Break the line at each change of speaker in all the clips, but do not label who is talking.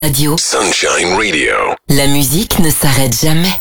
Radio.
Sunshine Radio.
La musique ne s'arrête jamais.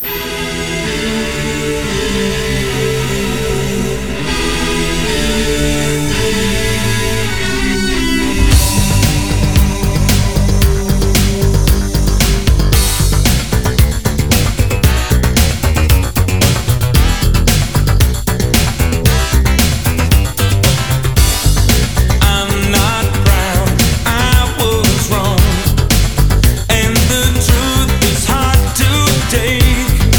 Take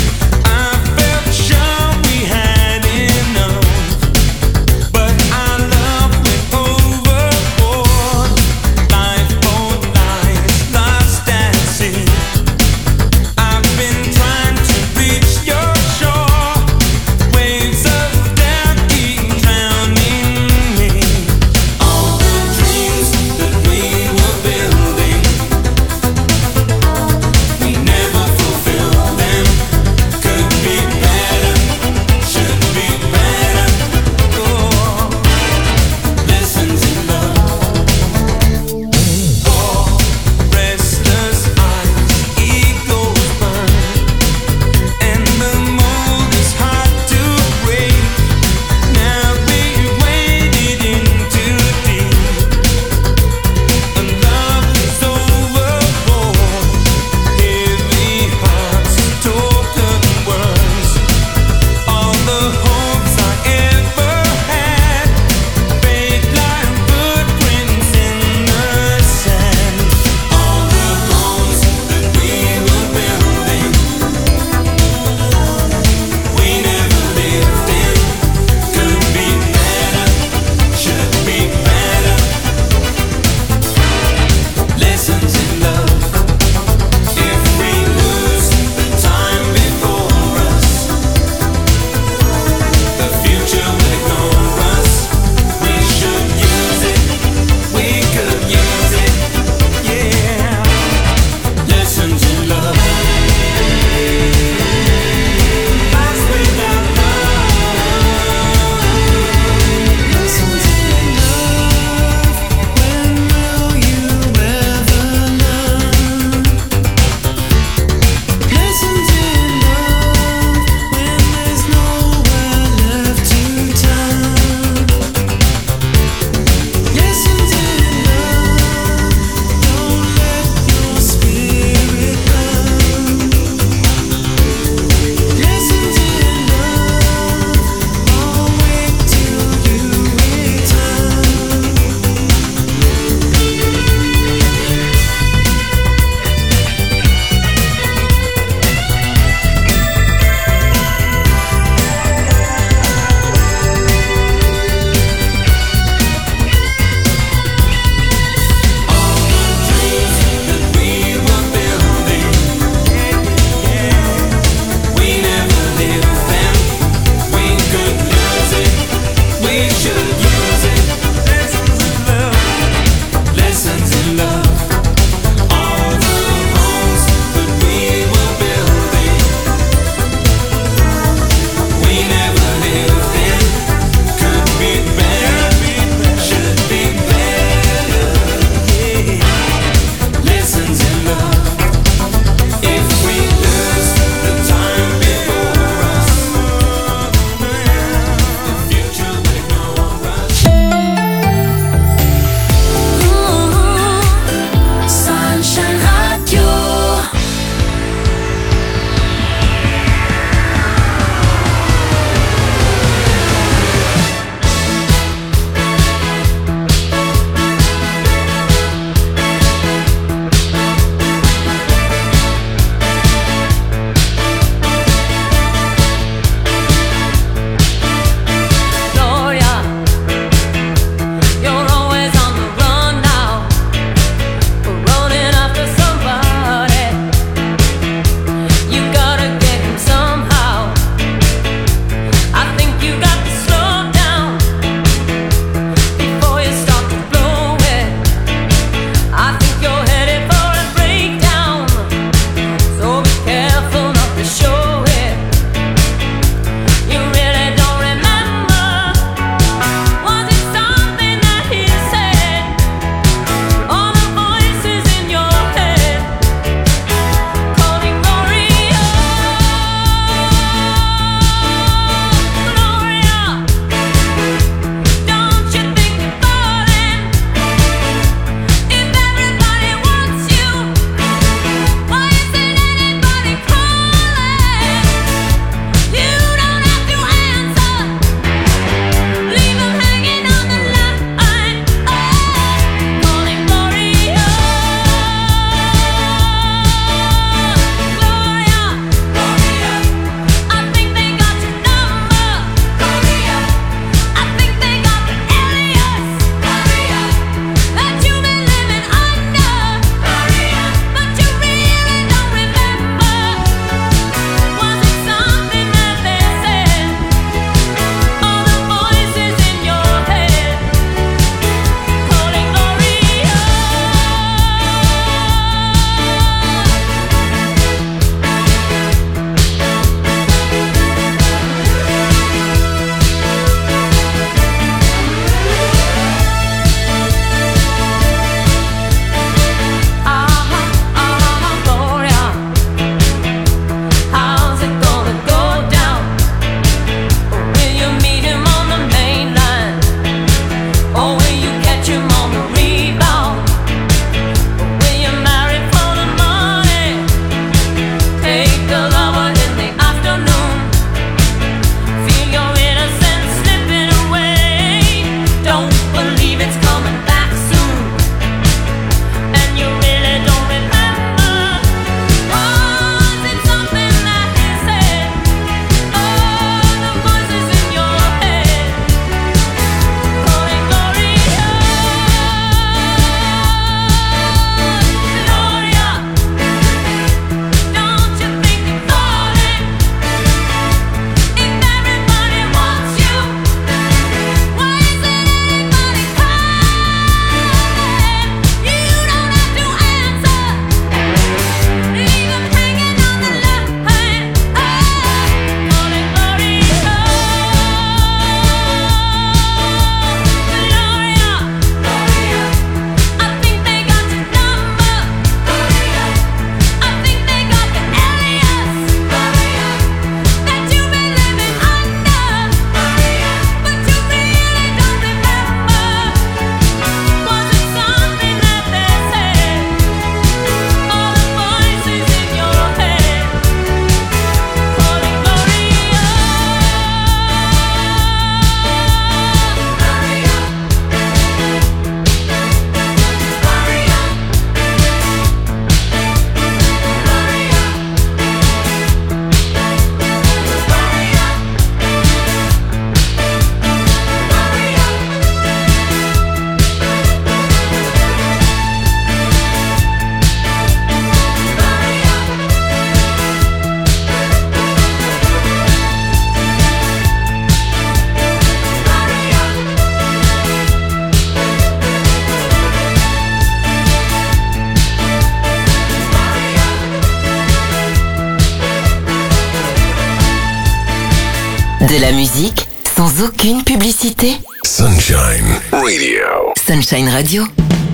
De la musique sans aucune publicité.
Sunshine Radio.
Sunshine Radio.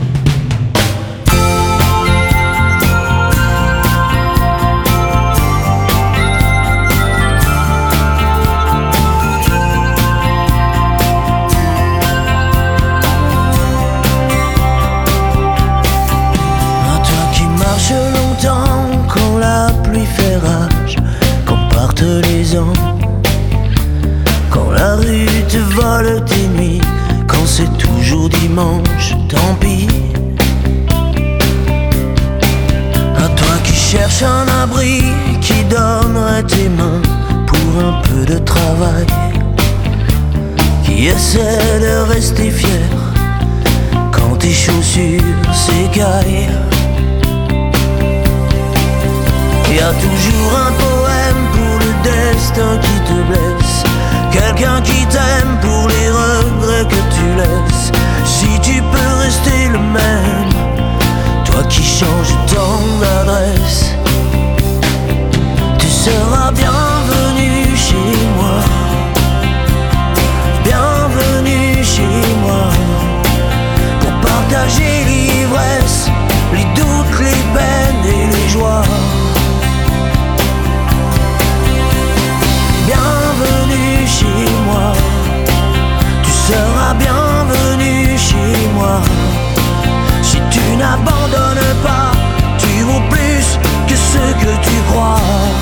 Longtemps quand la pluie fait rage, quand partent les ans, quand la rue te vole tes nuits, quand c'est toujours dimanche, tant pis. À toi qui cherches un abri, qui donnerait tes mains pour un peu de travail, qui essaie de rester fier quand tes chaussures s'écaillent. Y a toujours un poème pour le destin qui te blesse, quelqu'un qui t'aime pour les regrets que tu laisses. Si tu peux rester le même, toi qui changes tant d'adresse, tu seras bienvenu chez moi, bienvenue chez moi, pour partager l'ivresse, les doutes, les peines et les joies. Bienvenue chez moi, tu seras bienvenu chez moi. Si tu n'abandonnes pas, tu vaux plus que ce que tu crois.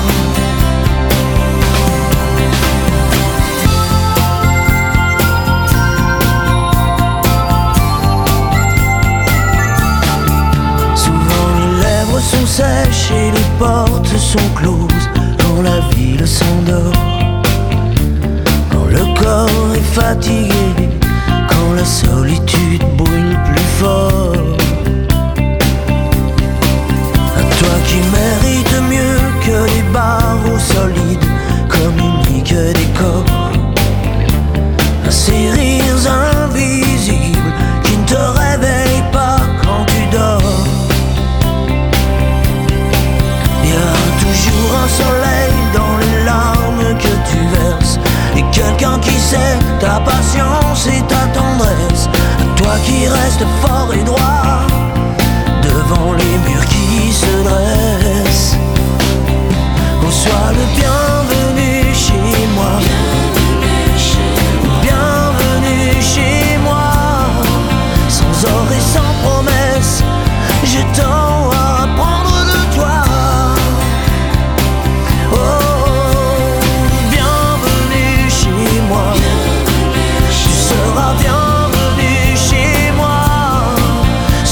Souvent les lèvres sont sèches et les portes sont closes quand la ville s'endort. Le corps est fatigué, quand la solitude brûle plus fort. À toi qui mérites mieux que les barreaux solides, communiquent des corps, à ces rires invisibles qui ne te réveillent pas quand tu dors. Y a toujours un soleil dans les larmes que tu verses, et quelqu'un qui sait ta patience et ta tendresse. À toi qui restes fort et droit devant les murs qui se dressent. Oh, sois le bienvenu chez moi, bienvenue chez moi, sans or et sans promesse, j'ai tant à apprendre de toi. Oh, tu seras bienvenu chez moi.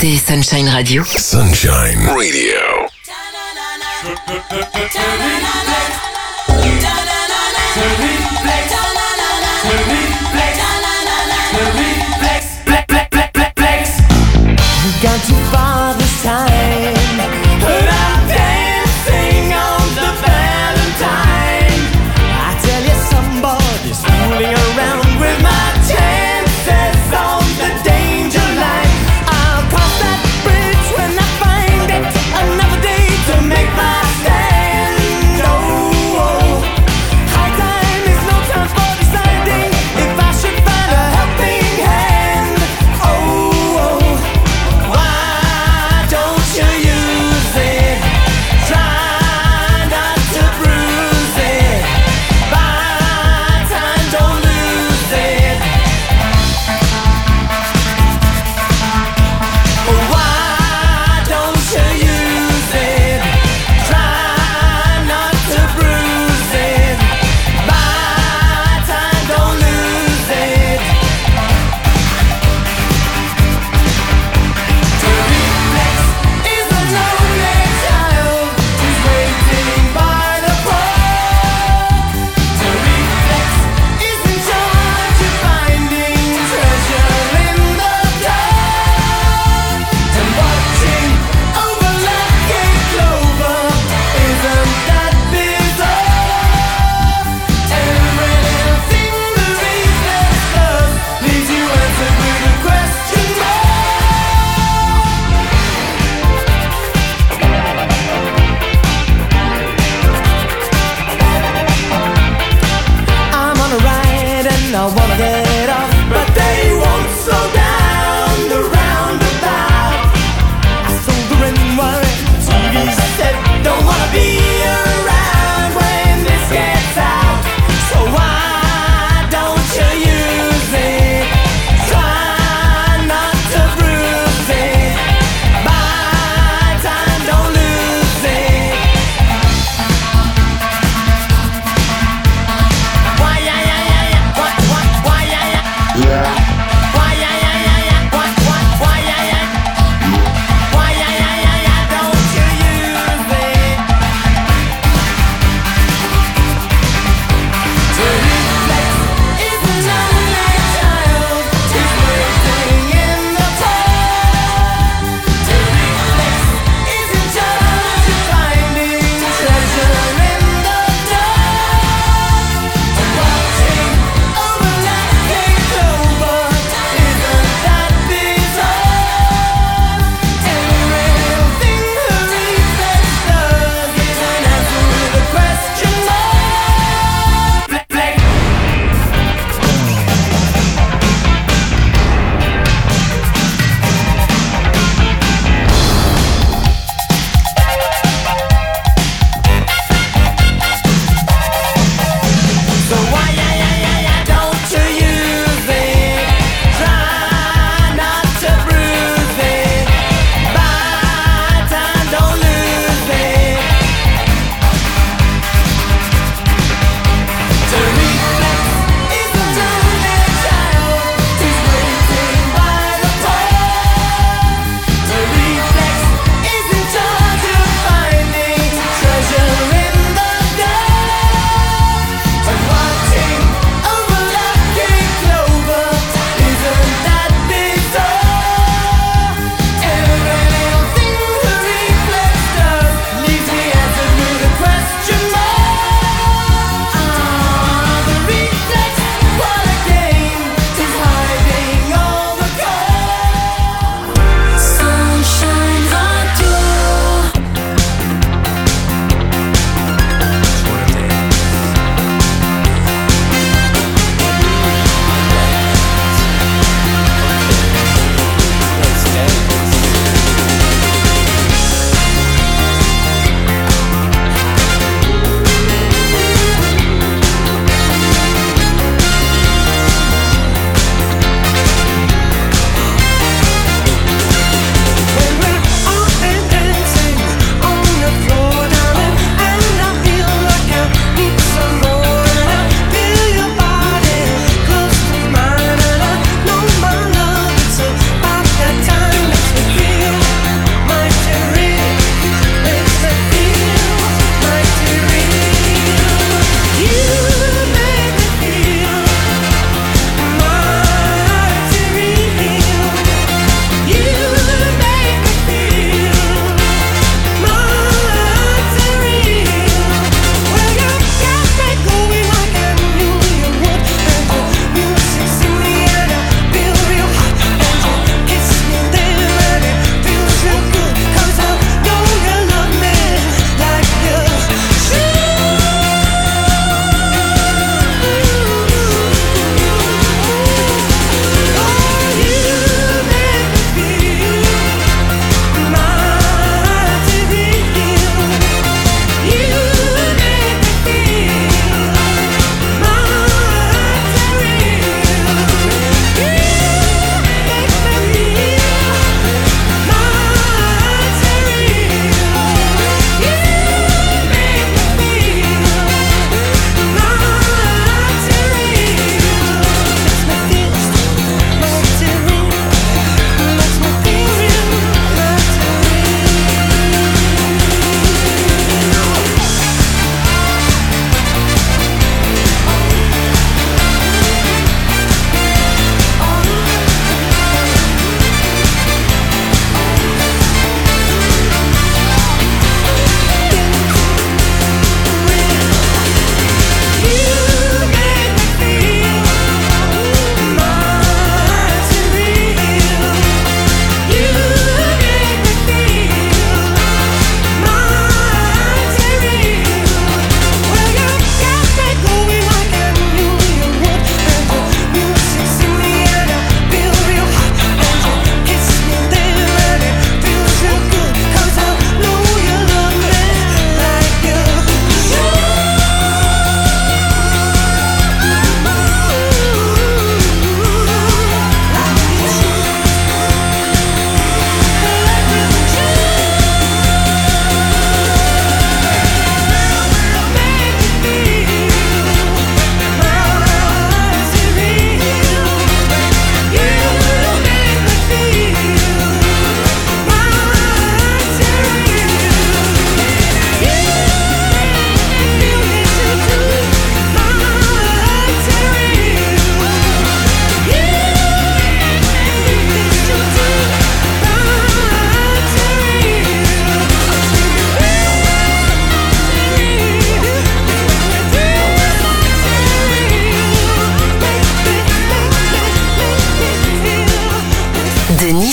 écoutez Sunshine Radio.
Sunshine Radio.
We've gone too far this time, but I'm dancing on the Valentine. I tell you, somebody's fooling around with my chances on the danger line. I'll cross that bridge when I find it. Another day to make my stand. Oh, high time is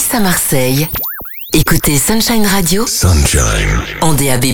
Nice à Marseille. Écoutez Sunshine Radio
Sunshine.
en DAB+.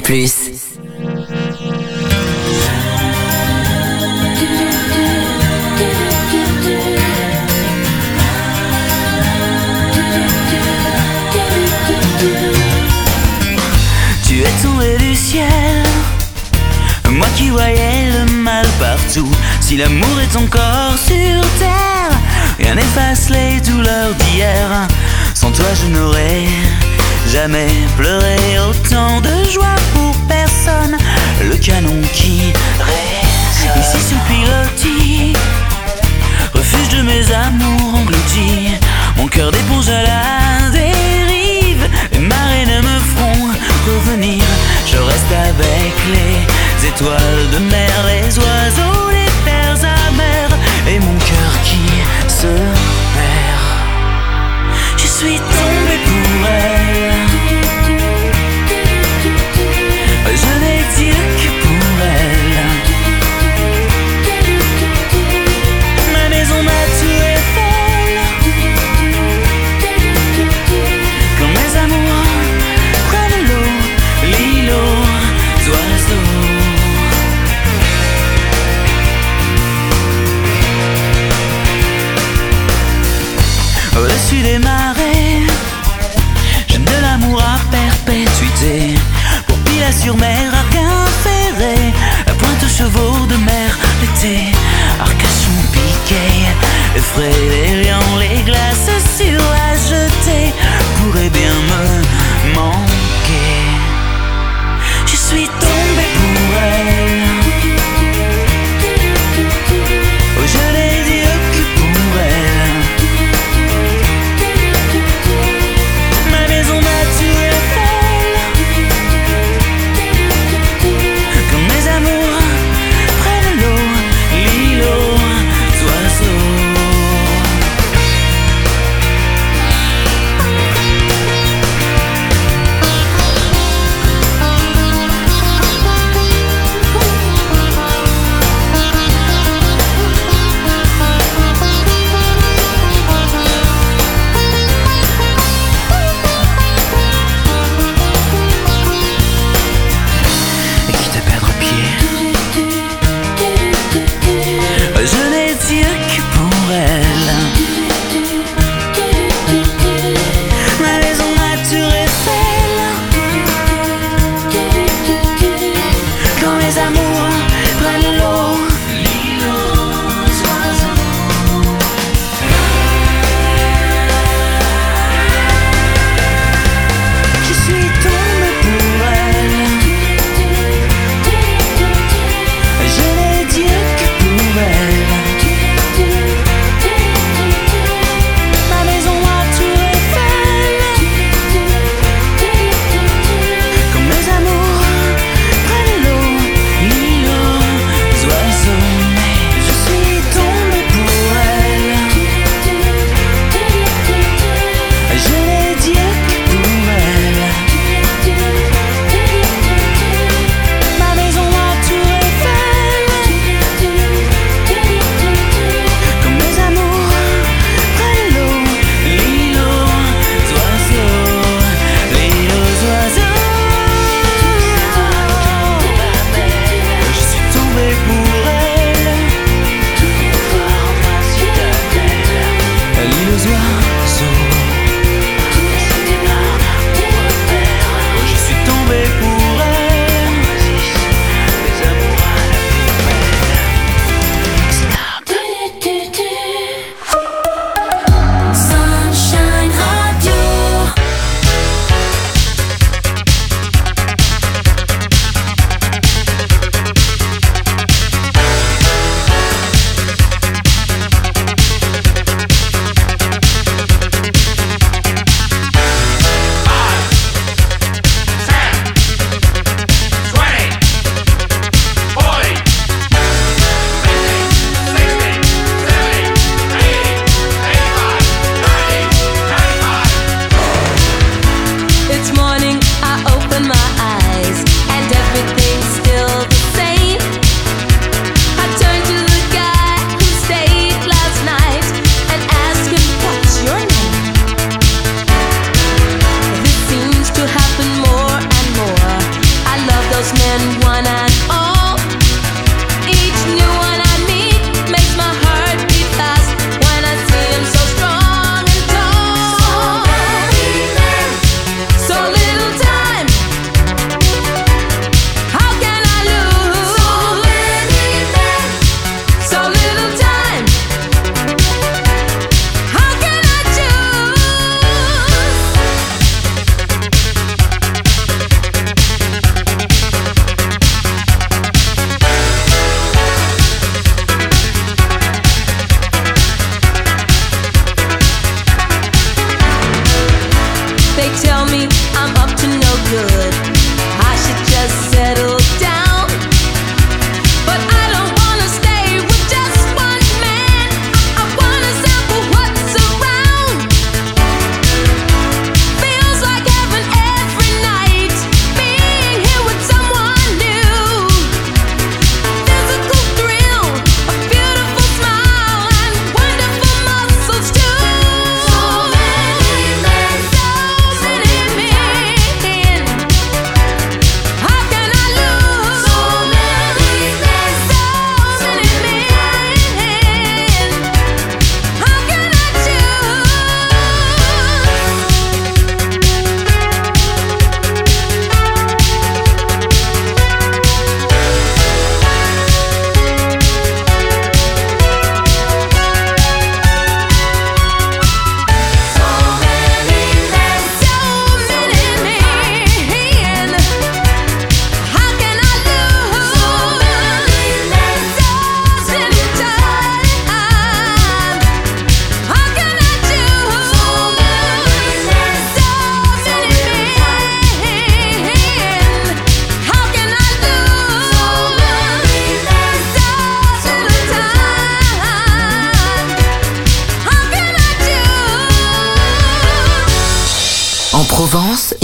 Tu es tombé du ciel, moi qui voyais le mal partout. Si l'amour est encore sur terre, rien n'efface les douleurs d'hier. Sans toi je n'aurais jamais pleuré autant de joie pour personne. Le canon qui résonne ici sur pilotis, refuge de mes amours engloutis. Mon cœur d'éponge à la dérive, les marées ne me feront revenir. Je reste avec les étoiles de mer, les oiseaux, les terres amères, et mon cœur qui se perd. Je suis tombé pour elle, je n'ai dit que pour elle. Ma maison, ma tour est folle, quand mes amours prennent l'eau, l'îlot d'oiseaux. Au-dessus des marées, j'aime de l'amour à perpétuité. Pour Pilat-sur-Mer, Arquin-Ferré, à Pointe-aux-Chevaux de mer, l'été, Arcachon, Piquet, effraie les lions, les glaces sur la jetée pourraient bien me manquer. Je suis tombé pour elle, oh, je n'ai dit que pour elle. Ma maison, ma tour est folle, quand mes amours prennent l'eau, l'îlot d'oiseaux.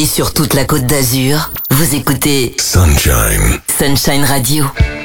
sur toute la Côte d'Azur, vous écoutez
Sunshine
Radio.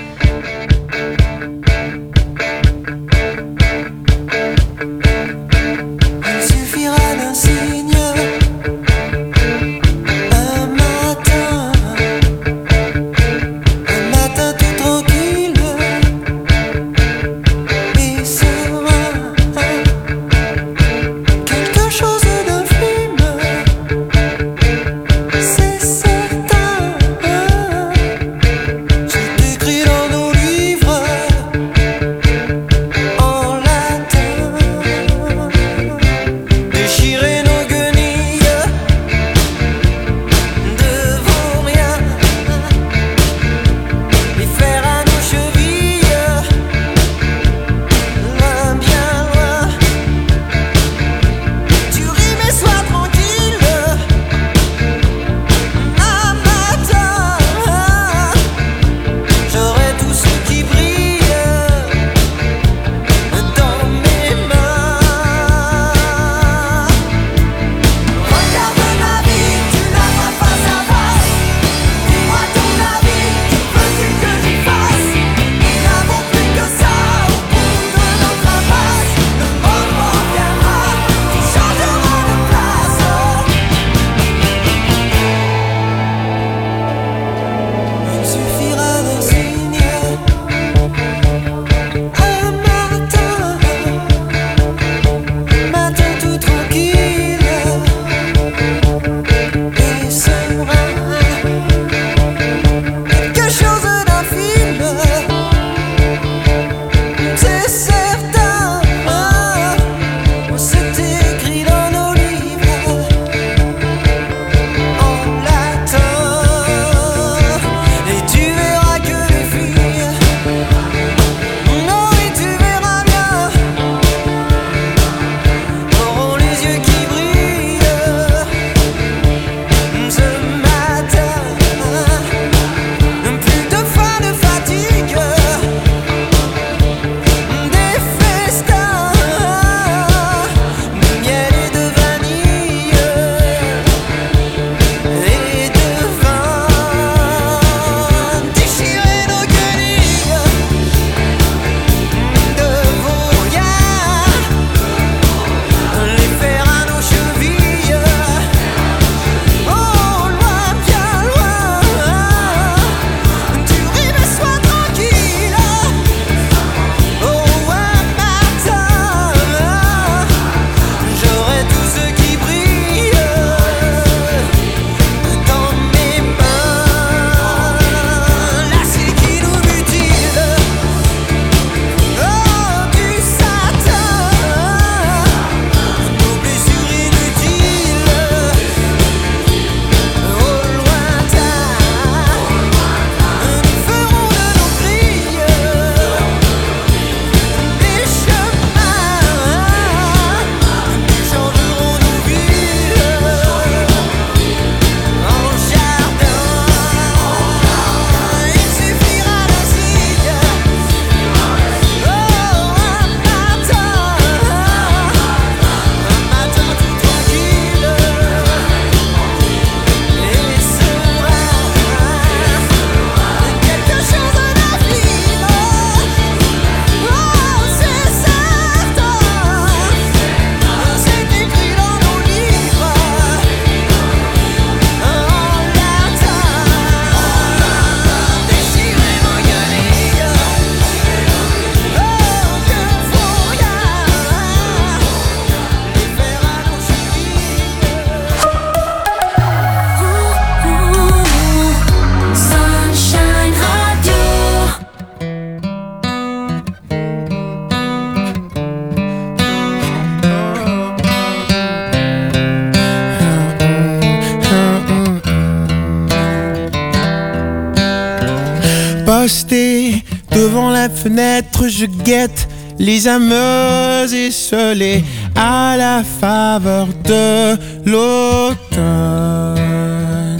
Posté devant la fenêtre, je guette les ameuses esselées à la faveur de l'automne.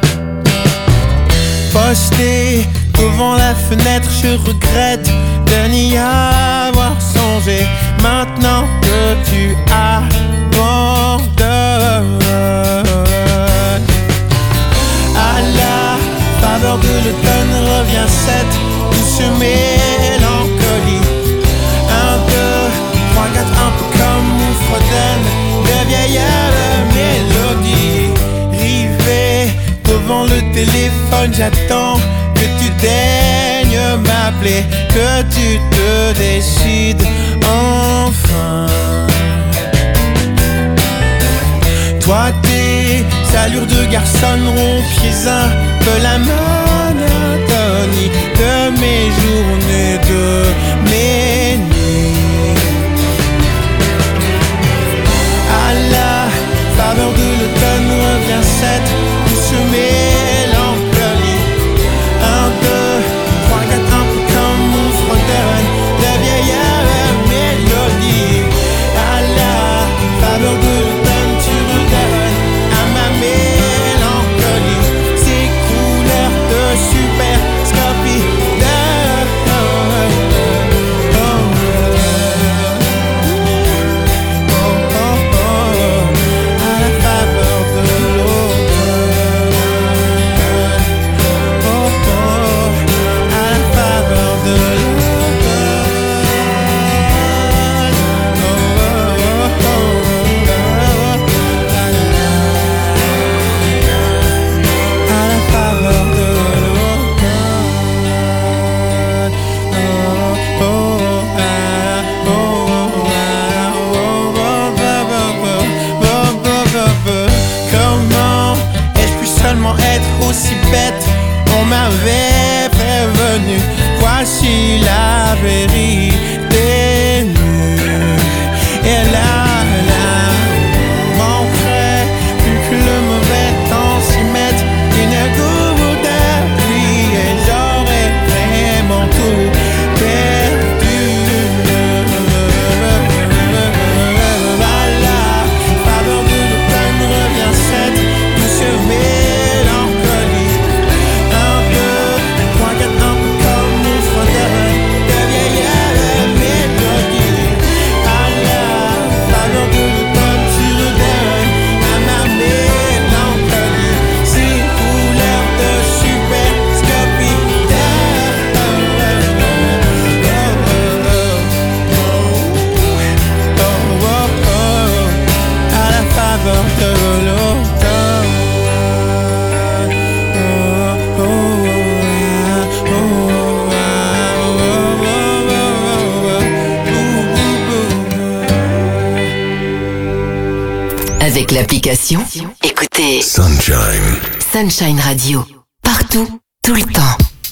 Posté devant la fenêtre, je regrette de n'y avoir songé. Maintenant que tu abandonnes, j'attends que tu daignes m'appeler, que tu te décides enfin. Toi tes allures de garçon rompiez un peu la monotonie de mes journées, de mes nuits. À la faveur de l'automne revient cette douce mélancolie. 1, 2, 3, 4, un peu comme on fredonne de vieilles mélodies. À la faveur de l'automne tu redonnes à ma mélancolie ces couleurs de super scopie de aussi bête, on m'avait prévenu. Voici la vérité nue. Et là, manquerait plus que le mauvais temps s'y mette une goutte de pluie et j'aurais vraiment tout perdu. À la faveur de l'automne revient cette douce mélancolie. 1, 2, 3, 4, un peu comme on fredonne de vieilles mélodies. À la faveur de l'automne tu redonnes à ma mélancolie ces couleurs de super scopie à la faveur de l'automne.
Avec l'application, écoutez
Sunshine.
Sunshine Radio. Partout, tout le temps.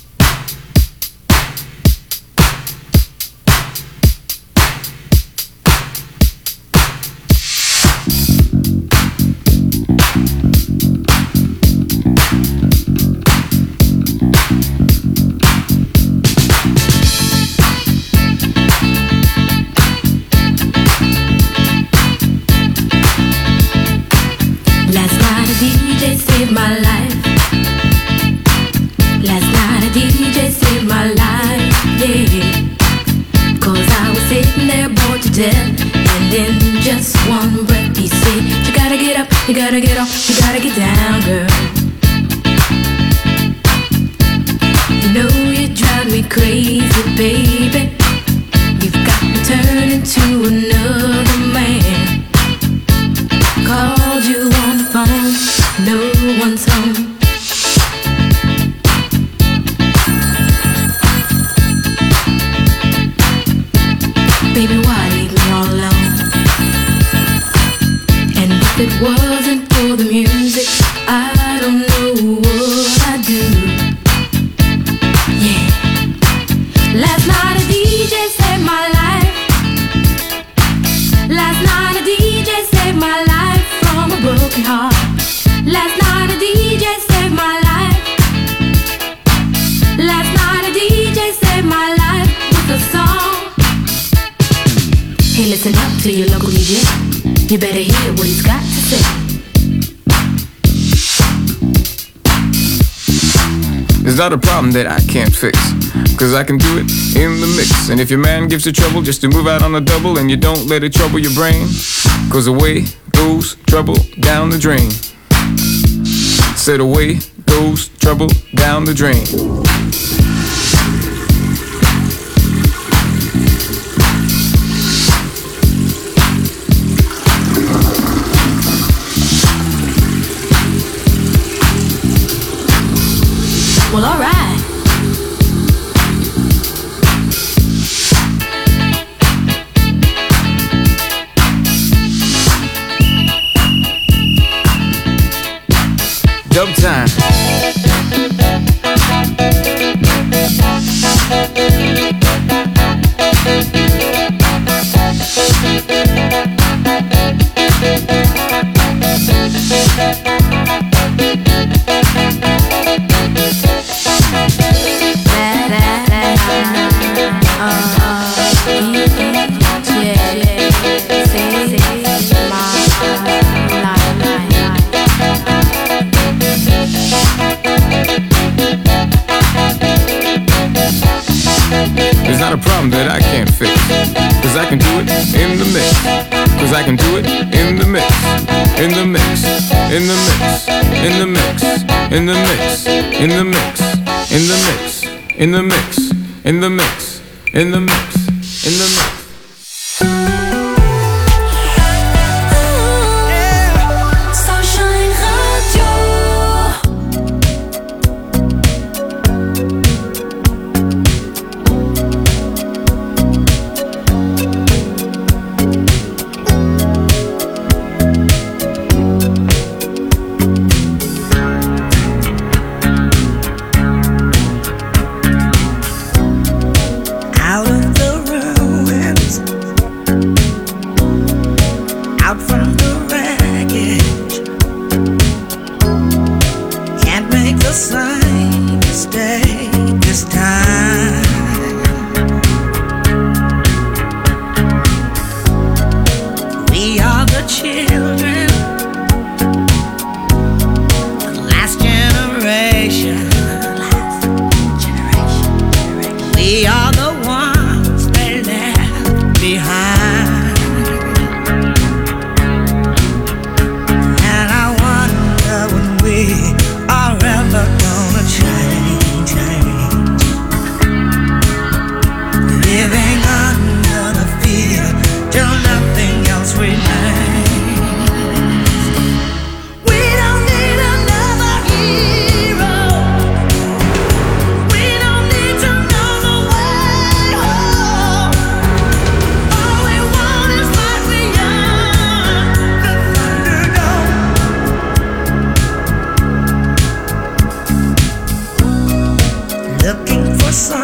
Last night a DJ saved my life. Last night a DJ saved my life, yeah. 'Cause I was sitting there bored to death, and in just one breath he said, you gotta get up, you gotta get off, you gotta get down, girl. You know you drive me crazy, baby. You've got me turning to another man. Called you on the phone, no one's home. Baby, why leave me all alone? And if it wasn't for the music, I don't know what I'd do. Yeah. Last night a DJ saved my life. Last night a DJ saved my life from a broken heart. Last night a DJ saved my life. Last night a DJ saved my life with a song. Hey, listen up to your local DJ. You better hear what he's got to say.
It's not a problem that I can't fix, 'cause I can do it in the mix. And if your man gives you trouble just to move out on a double, and you don't let it trouble your brain, 'cause away goes trouble down the drain. Said away goes trouble down the drain. a problem that I can't fix. Cause I can do it in the mix. Cause I can do it in the mix. In the mix. In the mix. In the mix. In the mix. In the mix. In the mix. In the mix. In the mix. In the mix. In the mix.
Looking for some